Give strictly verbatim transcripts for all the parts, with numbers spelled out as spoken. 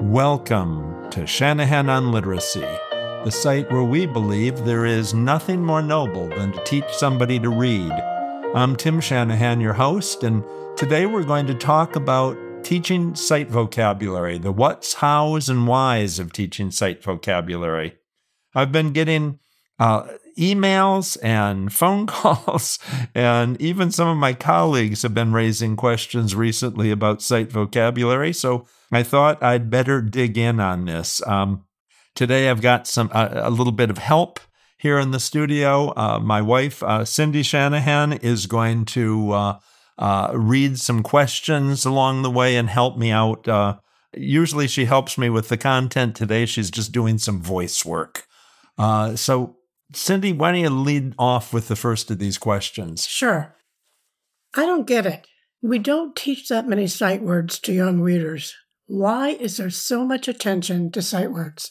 Welcome to Shanahan on Literacy, the site where we believe there is nothing more noble than to teach somebody to read. I'm Tim Shanahan, your host, and today we're going to talk about teaching sight vocabulary, the what's, how's, and why's of teaching sight vocabulary. I've been getting uh, emails and phone calls, and even some of my colleagues have been raising questions recently about sight vocabulary, so I thought I'd better dig in on this. Um, today I've got some uh, a little bit of help here in the studio. Uh, my wife, uh, Cindy Shanahan, is going to uh, uh, read some questions along the way and help me out. Uh, usually she helps me with the content. Today she's just doing some voice work. Uh, so, Cindy, why don't you lead off with the first of these questions? Sure. I don't get it. We don't teach that many sight words to young readers. Why is there so much attention to sight words?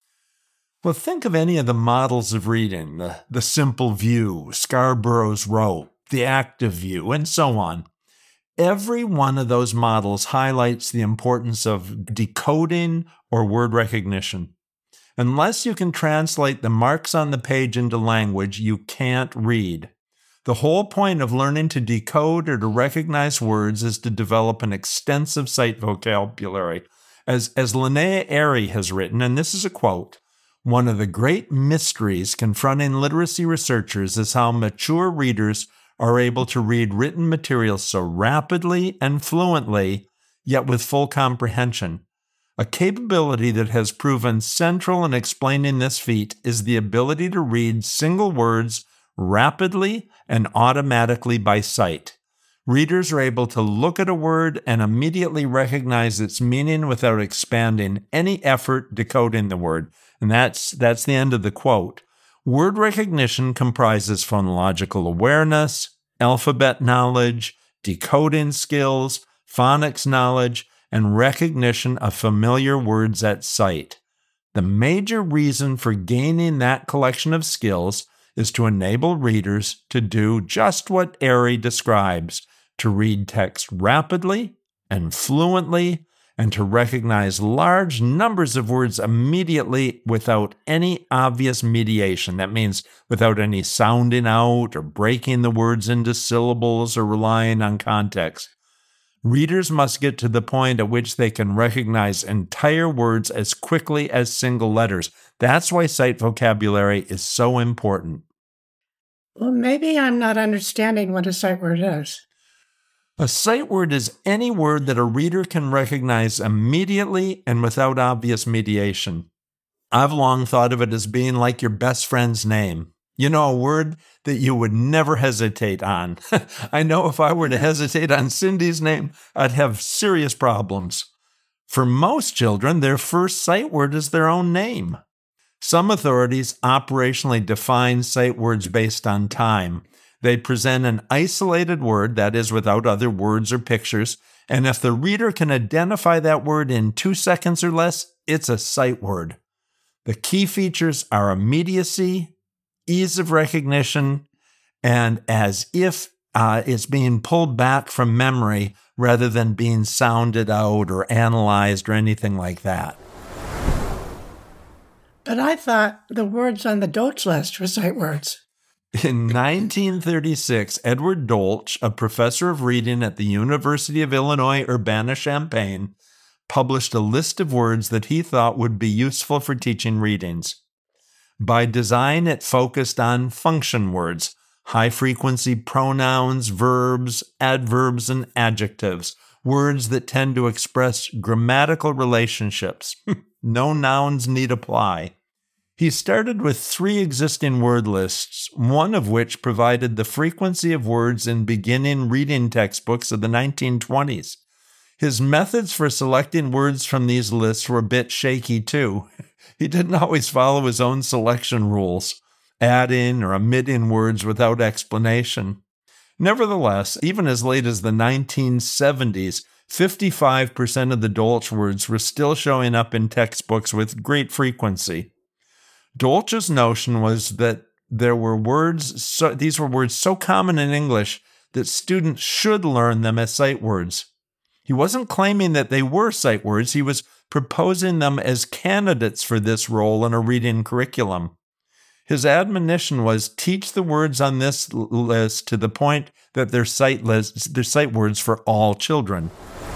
Well, think of any of the models of reading, the, the simple view, Scarborough's rope, the active view, and so on. Every one of those models highlights the importance of decoding or word recognition. Unless you can translate the marks on the page into language, you can't read. The whole point of learning to decode or to recognize words is to develop an extensive sight vocabulary. As, as Linnea Airey has written, and this is a quote, "One of the great mysteries confronting literacy researchers is how mature readers are able to read written material so rapidly and fluently, yet with full comprehension. A capability that has proven central in explaining this feat is the ability to read single words rapidly and automatically by sight. Readers are able to look at a word and immediately recognize its meaning without expanding any effort decoding the word." And that's that's the end of the quote. Word recognition comprises phonological awareness, alphabet knowledge, decoding skills, phonics knowledge, and recognition of familiar words at sight. The major reason for gaining that collection of skills is to enable readers to do just what Airey describes, to read text rapidly and fluently, and to recognize large numbers of words immediately without any obvious mediation. That means without any sounding out or breaking the words into syllables or relying on context. Readers must get to the point at which they can recognize entire words as quickly as single letters. That's why sight vocabulary is so important. Well, maybe I'm not understanding what a sight word is. A sight word is any word that a reader can recognize immediately and without obvious mediation. I've long thought of it as being like your best friend's name. You know, a word that you would never hesitate on. I know if I were to hesitate on Cindy's name, I'd have serious problems. For most children, their first sight word is their own name. Some authorities operationally define sight words based on time. They present an isolated word, that is, without other words or pictures, and if the reader can identify that word in two seconds or less, it's a sight word. The key features are immediacy, ease of recognition, and as if uh, it's being pulled back from memory rather than being sounded out or analyzed or anything like that. But I thought the words on the Dolch list were sight words. In nineteen thirty-six, Edward Dolch, a professor of reading at the University of Illinois Urbana-Champaign, published a list of words that he thought would be useful for teaching readings. By design, it focused on function words, high-frequency pronouns, verbs, adverbs, and adjectives, words that tend to express grammatical relationships. No nouns need apply. He started with three existing word lists, one of which provided the frequency of words in beginning reading textbooks of the nineteen twenties. His methods for selecting words from these lists were a bit shaky, too. He didn't always follow his own selection rules, adding or omitting words without explanation. Nevertheless, even as late as the nineteen seventies, fifty-five percent of the Dolch words were still showing up in textbooks with great frequency. Dolch's notion was that there were words, so, these were words so common in English that students should learn them as sight words. He wasn't claiming that they were sight words. He was proposing them as candidates for this role in a reading curriculum. His admonition was, teach the words on this list to the point that they're sight, lists, they're sight words for all children.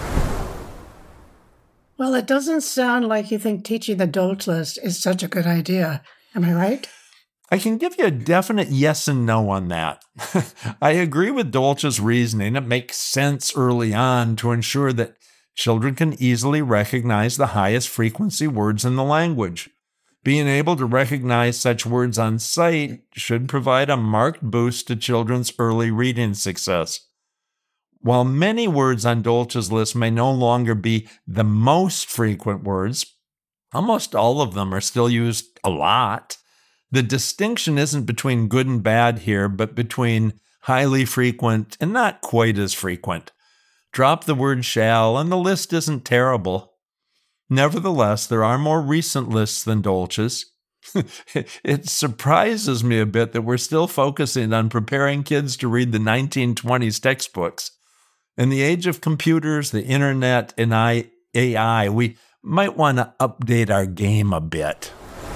Well, it doesn't sound like you think teaching the Dolch list is such a good idea. Am I right? I can give you a definite yes and no on that. I agree with Dolch's reasoning. It makes sense early on to ensure that children can easily recognize the highest frequency words in the language. Being able to recognize such words on sight should provide a marked boost to children's early reading success. While many words on Dolch's list may no longer be the most frequent words, almost all of them are still used a lot. The distinction isn't between good and bad here, but between highly frequent and not quite as frequent. Drop the word shall, and the list isn't terrible. Nevertheless, there are more recent lists than Dolch's. It surprises me a bit that we're still focusing on preparing kids to read the nineteen twenties textbooks. In the age of computers, the internet, and A I, we might want to update our game a bit.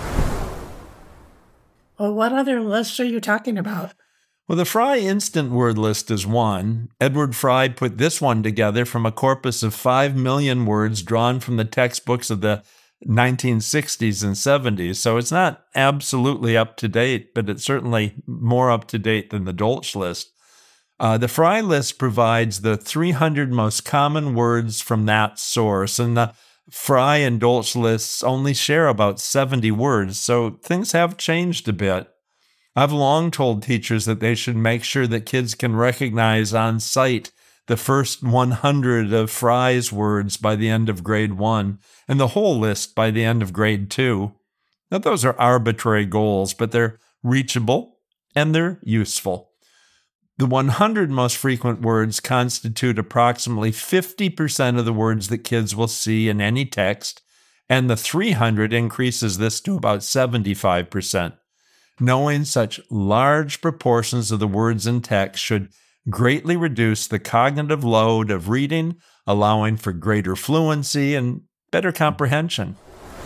Well, what other lists are you talking about? Well, the Fry Instant Word List is one. Edward Fry put this one together from a corpus of five million words drawn from the textbooks of the nineteen sixties and seventies. So it's not absolutely up to date, but it's certainly more up to date than the Dolch list. Uh, the Fry list provides the three hundred most common words from that source, and the Fry and Dolch lists only share about seventy words, so things have changed a bit. I've long told teachers that they should make sure that kids can recognize on sight the first one hundred of Fry's words by the end of grade one, and the whole list by the end of grade two. Now, those are arbitrary goals, but they're reachable and they're useful. The one hundred most frequent words constitute approximately fifty percent of the words that kids will see in any text, and the three hundred increases this to about seventy-five percent. Knowing such large proportions of the words in text should greatly reduce the cognitive load of reading, allowing for greater fluency and better comprehension.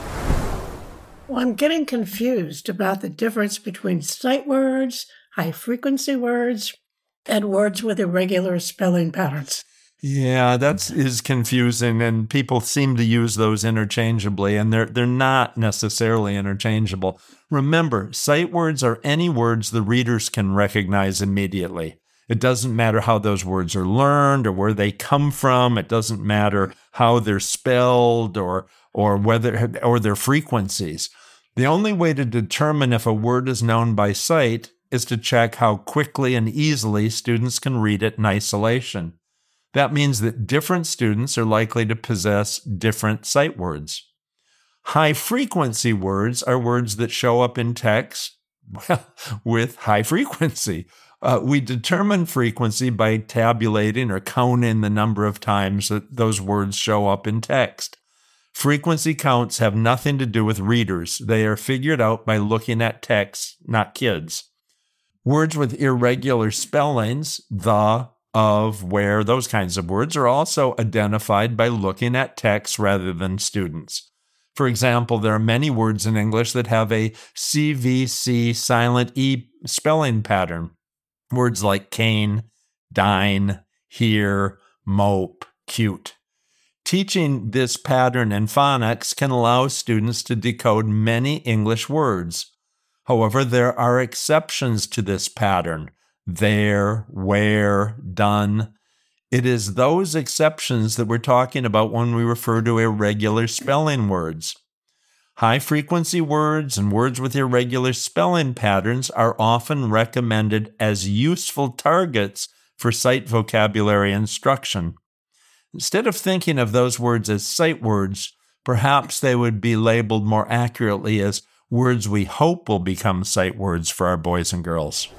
Well, I'm getting confused about the difference between sight words, high-frequency words, and words with irregular spelling patterns. Yeah, that is confusing, and people seem to use those interchangeably, and they're they're not necessarily interchangeable. Remember, sight words are any words the readers can recognize immediately. It doesn't matter how those words are learned or where they come from. It doesn't matter how they're spelled or or whether or their frequencies. The only way to determine if a word is known by sight is to check how quickly and easily students can read it in isolation. That means that different students are likely to possess different sight words. High-frequency words are words that show up in text well, with high frequency. Uh, we determine frequency by tabulating or counting the number of times that those words show up in text. Frequency counts have nothing to do with readers. They are figured out by looking at text, not kids. Words with irregular spellings, the, of, where, those kinds of words are also identified by looking at text rather than students. For example, there are many words in English that have a C V C silent E spelling pattern. Words like cane, dine, here, mope, cute. Teaching this pattern in phonics can allow students to decode many English words. However, there are exceptions to this pattern. There, where, done. It is those exceptions that we're talking about when we refer to irregular spelling words. High-frequency words and words with irregular spelling patterns are often recommended as useful targets for sight vocabulary instruction. Instead of thinking of those words as sight words, perhaps they would be labeled more accurately as words we hope will become sight words for our boys and girls.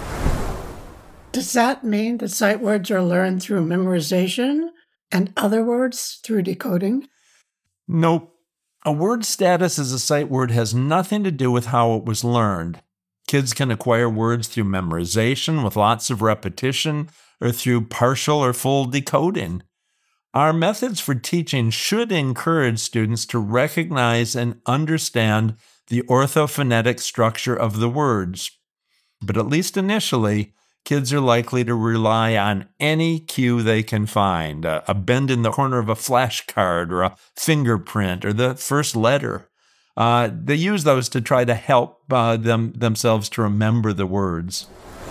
Does that mean that sight words are learned through memorization and other words through decoding? Nope. A word's status as a sight word has nothing to do with how it was learned. Kids can acquire words through memorization with lots of repetition or through partial or full decoding. Our methods for teaching should encourage students to recognize and understand the orthophonetic structure of the words. But at least initially, kids are likely to rely on any cue they can find, a, a bend in the corner of a flashcard or a fingerprint or the first letter. Uh, they use those to try to help uh, them themselves to remember the words.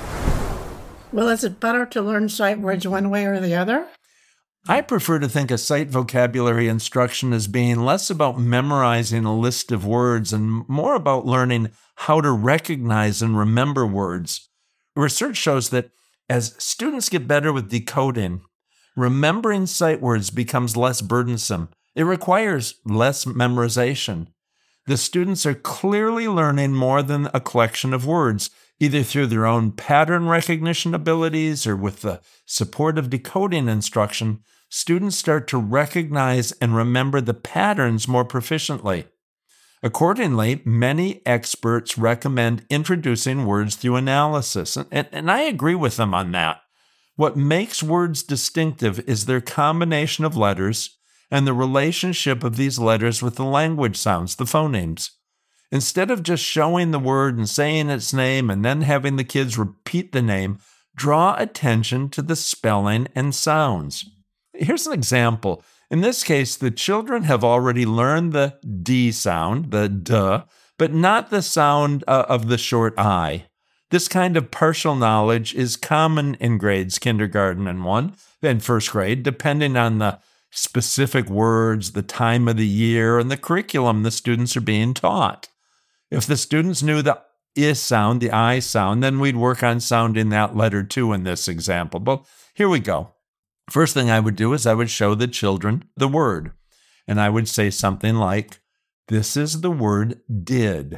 Well, is it better to learn sight words one way or the other? I prefer to think of sight vocabulary instruction as being less about memorizing a list of words and more about learning how to recognize and remember words. Research shows that as students get better with decoding, remembering sight words becomes less burdensome. It requires less memorization. The students are clearly learning more than a collection of words, either through their own pattern recognition abilities or with the support of decoding instruction. Students start to recognize and remember the patterns more proficiently. Accordingly, many experts recommend introducing words through analysis, and, and I agree with them on that. What makes words distinctive is their combination of letters and the relationship of these letters with the language sounds, the phonemes. Instead of just showing the word and saying its name and then having the kids repeat the name, draw attention to the spelling and sounds. Here's an example. In this case, the children have already learned the D sound, the D, but not the sound uh, of the short I. This kind of partial knowledge is common in grades kindergarten and one, then first grade, depending on the specific words, the time of the year, and the curriculum the students are being taught. If the students knew the I sound, the I sound, then we'd work on sounding that letter too in this example. But here we go. First thing I would do is I would show the children the word, and I would say something like, this is the word did,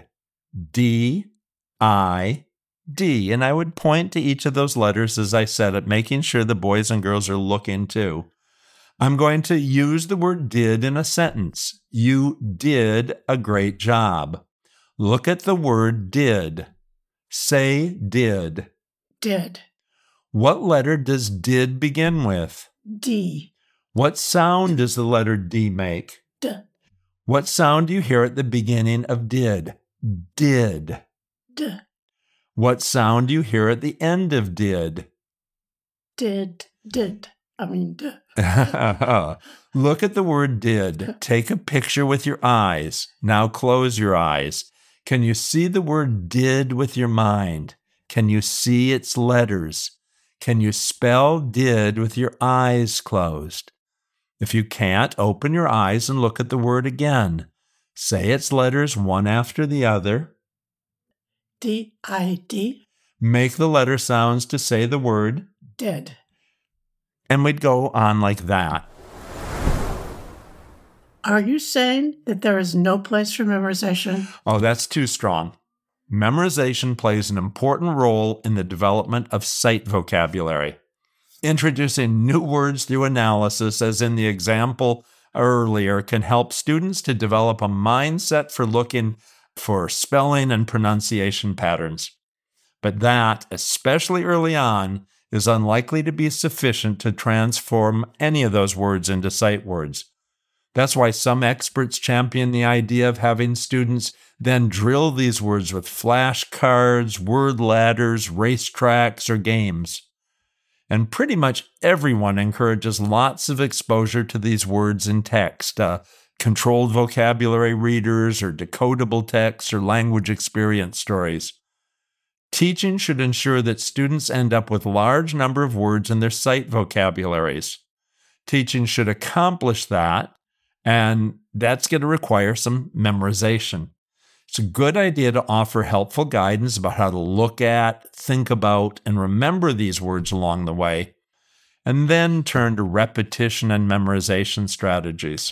D I D, and I would point to each of those letters as I said it, making sure the boys and girls are looking too. I'm going to use the word did in a sentence. You did a great job. Look at the word did. Say did. Did. What letter does did begin with? D. What sound does the letter D make? D. What sound do you hear at the beginning of did? Did. D. What sound do you hear at the end of did? Did. Did. I mean, D. Look at the word did. Take a picture with your eyes. Now close your eyes. Can you see the word did with your mind? Can you see its letters? Can you spell did with your eyes closed? If you can't, open your eyes and look at the word again. Say its letters one after the other. D I D. Make the letter sounds to say the word. Did. And we'd go on like that. Are you saying that there is no place for memorization? Oh, that's too strong. Memorization plays an important role in the development of sight vocabulary. Introducing new words through analysis, as in the example earlier, can help students to develop a mindset for looking for spelling and pronunciation patterns. But that, especially early on, is unlikely to be sufficient to transform any of those words into sight words. That's why some experts champion the idea of having students then drill these words with flashcards, word ladders, racetracks, or games. And pretty much everyone encourages lots of exposure to these words in text, uh, controlled vocabulary readers or decodable texts or language experience stories. Teaching should ensure that students end up with a large number of words in their sight vocabularies. Teaching should accomplish that, and that's going to require some memorization. It's a good idea to offer helpful guidance about how to look at, think about, and remember these words along the way, and then turn to repetition and memorization strategies.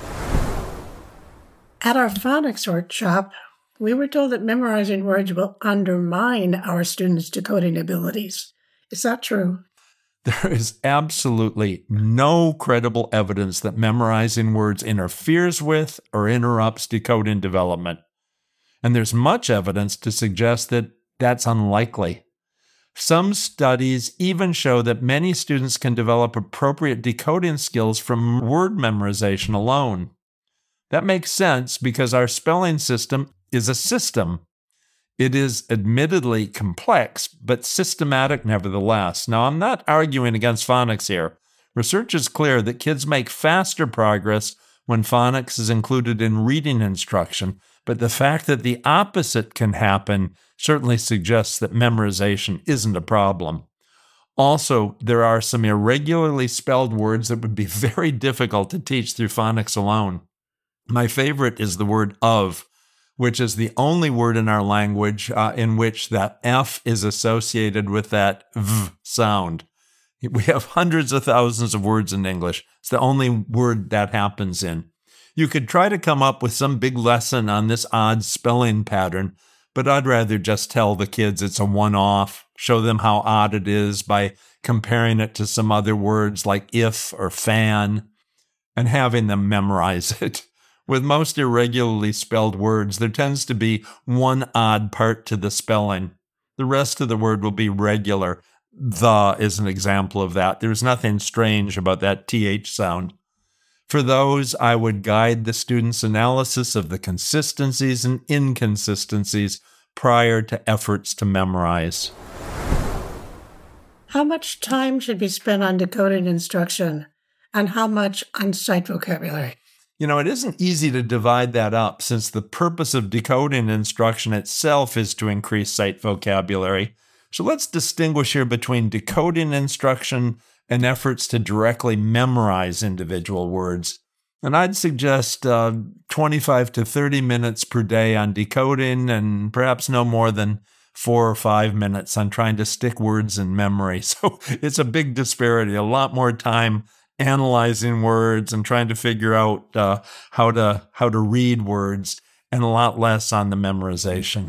At our phonics workshop, we were told that memorizing words will undermine our students' decoding abilities. Is that true? There is absolutely no credible evidence that memorizing words interferes with or interrupts decoding development. And there's much evidence to suggest that that's unlikely. Some studies even show that many students can develop appropriate decoding skills from word memorization alone. That makes sense because our spelling system is a system. It is admittedly complex, but systematic nevertheless. Now, I'm not arguing against phonics here. Research is clear that kids make faster progress when phonics is included in reading instruction, but the fact that the opposite can happen certainly suggests that memorization isn't a problem. Also, there are some irregularly spelled words that would be very difficult to teach through phonics alone. My favorite is the word of, which is the only word in our language uh, in which that F is associated with that V sound. We have hundreds of thousands of words in English. It's the only word that happens in. You could try to come up with some big lesson on this odd spelling pattern, but I'd rather just tell the kids it's a one-off, show them how odd it is by comparing it to some other words like if or fan, and having them memorize it. With most irregularly spelled words, there tends to be one odd part to the spelling. The rest of the word will be regular. The is an example of that. There's nothing strange about that T H sound. For those, I would guide the student's analysis of the consistencies and inconsistencies prior to efforts to memorize. How much time should be spent on decoding instruction, and how much on sight vocabulary? You know, it isn't easy to divide that up since the purpose of decoding instruction itself is to increase sight vocabulary. So let's distinguish here between decoding instruction and efforts to directly memorize individual words. And I'd suggest uh, twenty-five to thirty minutes per day on decoding and perhaps no more than four or five minutes on trying to stick words in memory. So it's a big disparity, a lot more time analyzing words and trying to figure out uh, how to how to read words, and a lot less on the memorization.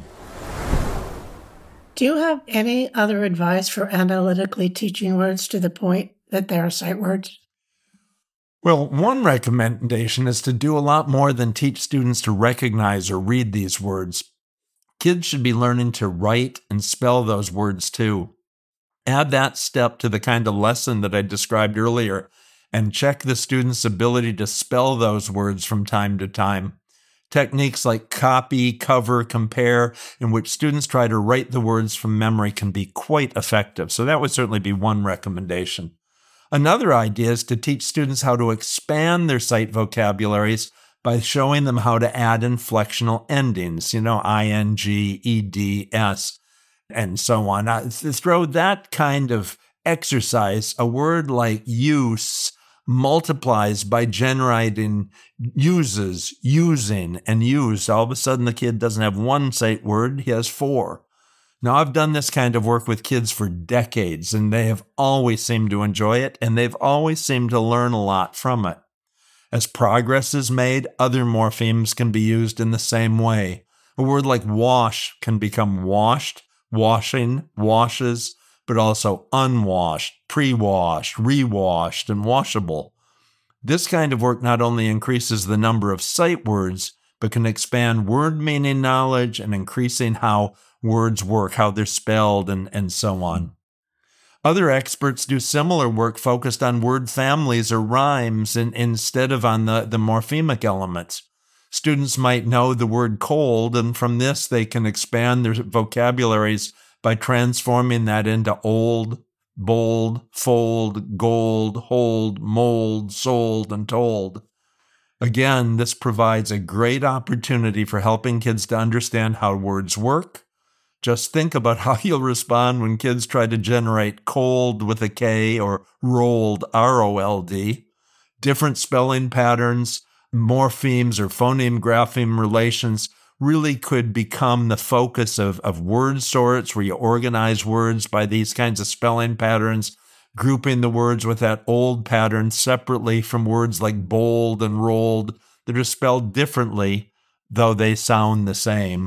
Do you have any other advice for analytically teaching words to the point that they are sight words? Well, one recommendation is to do a lot more than teach students to recognize or read these words. Kids should be learning to write and spell those words too. Add that step to the kind of lesson that I described earlier, and check the student's ability to spell those words from time to time. Techniques like copy, cover, compare, in which students try to write the words from memory can be quite effective. So that would certainly be one recommendation. Another idea is to teach students how to expand their sight vocabularies by showing them how to add inflectional endings, you know, ing, ed, and so on. Uh, throw that kind of exercise, a word like use multiplies by generating uses, using, and used. All of a sudden, the kid doesn't have one sight word, he has four. Now, I've done this kind of work with kids for decades, and they have always seemed to enjoy it, and they've always seemed to learn a lot from it. As progress is made, other morphemes can be used in the same way. A word like wash can become washed, washing, washes, but also unwashed, pre-washed, re-washed, and washable. This kind of work not only increases the number of sight words, but can expand word meaning knowledge and increasing how words work, how they're spelled, and, and so on. Other experts do similar work focused on word families or rhymes in, instead of on the, the morphemic elements. Students might know the word cold, and from this they can expand their vocabularies by transforming that into old, bold, fold, gold, hold, mold, sold, and told. Again, this provides a great opportunity for helping kids to understand how words work. Just think about how you'll respond when kids try to generate cold with a K or rolled, R O L D. Different spelling patterns, morphemes, or phoneme-grapheme relations really could become the focus of, of word sorts, where you organize words by these kinds of spelling patterns, grouping the words with that old pattern separately from words like bold and rolled that are spelled differently, though they sound the same.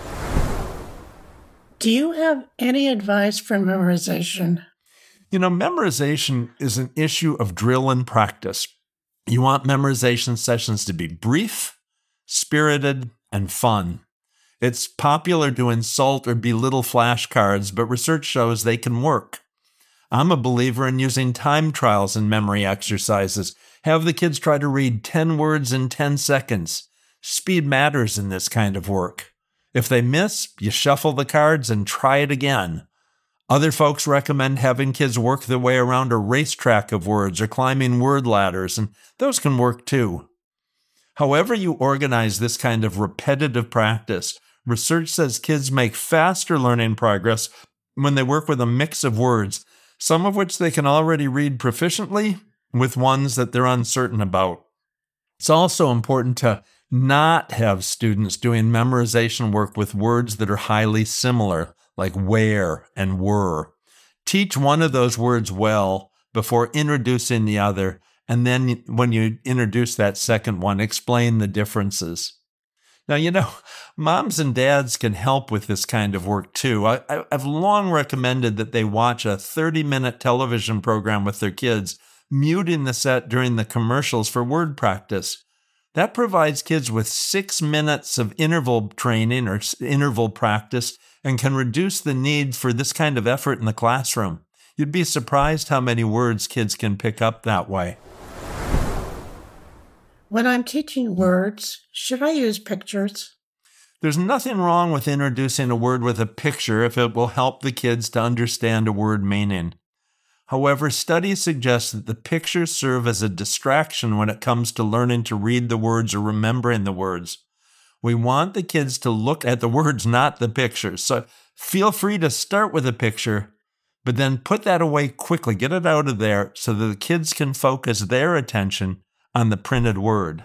Do you have any advice for memorization? You know, memorization is an issue of drill and practice. You want memorization sessions to be brief, spirited, and fun. It's popular to insult or belittle flashcards, but research shows they can work. I'm a believer in using time trials in memory exercises. Have the kids try to read ten words in ten seconds. Speed matters in this kind of work. If they miss, you shuffle the cards and try it again. Other folks recommend having kids work their way around a racetrack of words or climbing word ladders, and those can work too. However you organize this kind of repetitive practice, research says kids make faster learning progress when they work with a mix of words, some of which they can already read proficiently, with ones that they're uncertain about. It's also important to not have students doing memorization work with words that are highly similar, like where and were. Teach one of those words well before introducing the other, and then when you introduce that second one, explain the differences. Now, you know, moms and dads can help with this kind of work too. I, I've long recommended that they watch a thirty-minute television program with their kids, muting the set during the commercials for word practice. That provides kids with six minutes of interval training or interval practice and can reduce the need for this kind of effort in the classroom. You'd be surprised how many words kids can pick up that way. When I'm teaching words, should I use pictures? There's nothing wrong with introducing a word with a picture if it will help the kids to understand a word meaning. However, studies suggest that the pictures serve as a distraction when it comes to learning to read the words or remembering the words. We want the kids to look at the words, not the pictures. So feel free to start with a picture, but then put that away quickly. Get it out of there so that the kids can focus their attention on the printed word.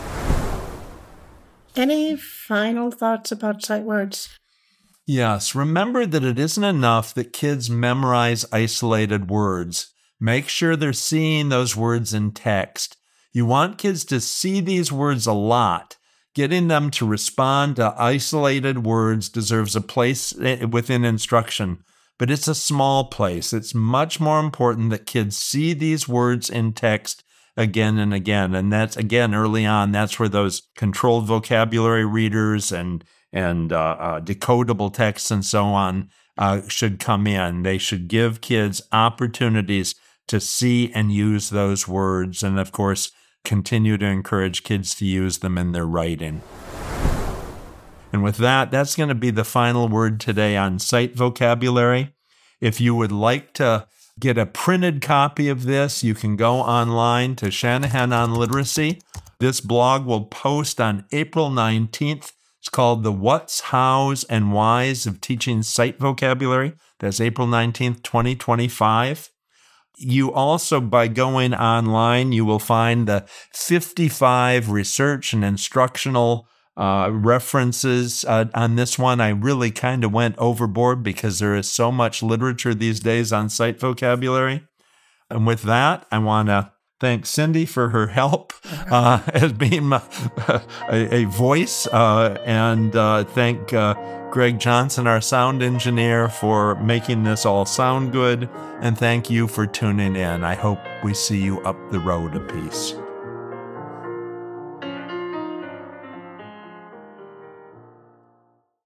Any final thoughts about sight words? Yes, remember that it isn't enough that kids memorize isolated words. Make sure they're seeing those words in text. You want kids to see these words a lot. Getting them to respond to isolated words deserves a place within instruction, but it's a small place. It's much more important that kids see these words in text again and again. And that's, again, early on, that's where those controlled vocabulary readers and and uh, uh, decodable texts and so on uh, should come in. They should give kids opportunities to see and use those words, and of course, continue to encourage kids to use them in their writing. And with that, that's going to be the final word today on sight vocabulary. If you would like to get a printed copy of this, you can go online to Shanahan on Literacy. This blog will post on April nineteenth. It's called The What's, How's, and Why's of Teaching Sight Vocabulary. That's April nineteenth, twenty twenty-five. You also, by going online, you will find the fifty-five research and instructional uh, references uh, on this one. I really kind of went overboard because there is so much literature these days on sight vocabulary. And with that, I want to thank Cindy for her help uh, as being a, a voice, uh, and uh, thank uh, Greg Johnson, our sound engineer, for making this all sound good, and thank you for tuning in. I hope we see you up the road a piece.